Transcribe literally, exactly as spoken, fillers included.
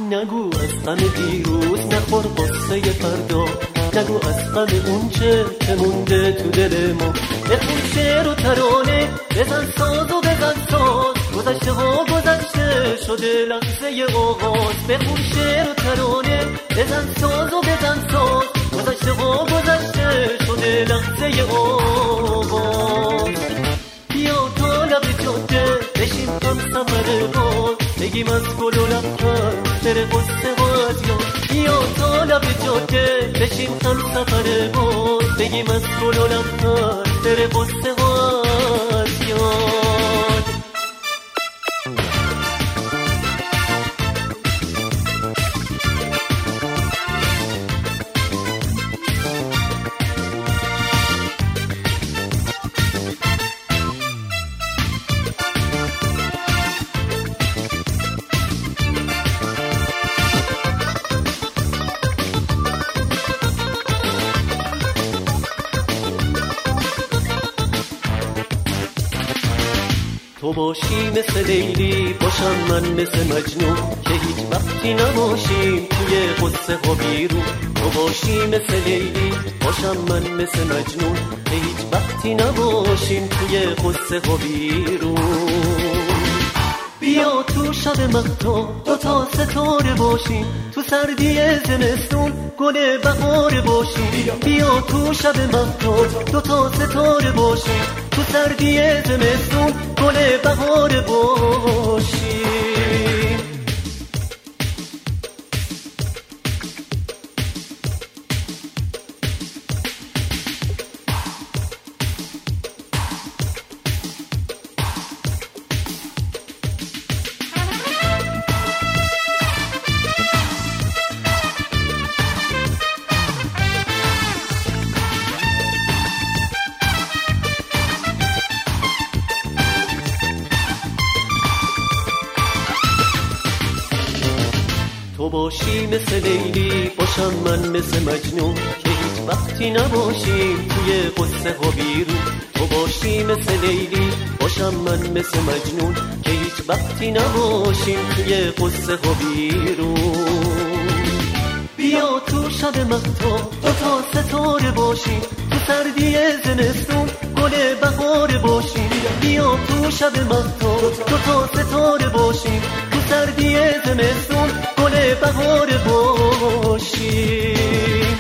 نگو از غم دیروز، نخور قصه فردا، نگو از غم اونچه که مونده تو دل ما. بخون شعر و ترانه، بزن ساز و بزن ساز، گذشته ها گذشته شده لحظه آغاز. بخون شعر و ترانه، بزن ساز و بزن ساز، گذشته ها گذشته شده لحظه آغاز. بیا تا لب جاده بشیم هم سفر باز، بگیم از گل و لبخند بره قصه ها از یاد. بیا تا لب جاده بشیم هم سفر باز، بگیم از گل و لبخند بره قصه ها از یاد. تو باشی مثل لیلی، باشم من مثل مجنون، که هیچ وقتی نباشیم توی قصه ها بیرون. تو باشی مثل لیلی، باشم من مثل مجنون، که هیچ وقتی نباشیم توی قصه ها بیرون. بیا تو شب مهتاب دو تا ستاره باشیم، تو سردی زمستون گل بهار باشیم. بیا تو شب مهتاب دو تا ستاره باشیم، تو سردی زمستون گل بهار باشیم. تو باشی مثل لیلی، باشم من مثل مجنون، که هیچ وقتی نباشیم توی قصه ها بیرون. تو باشی مثل لیلی، باشم من مثل مجنون، که هیچ وقتی نباشیم توی قصه ها بیرون. بیا تو شب مهتاب دو تا ستاره باشیم، تو سردی زمستون گل بهار باشیم. بیا تو شب مهتاب دو تا ستاره باشیم، تو سردی زمستون گل بهار باشیم.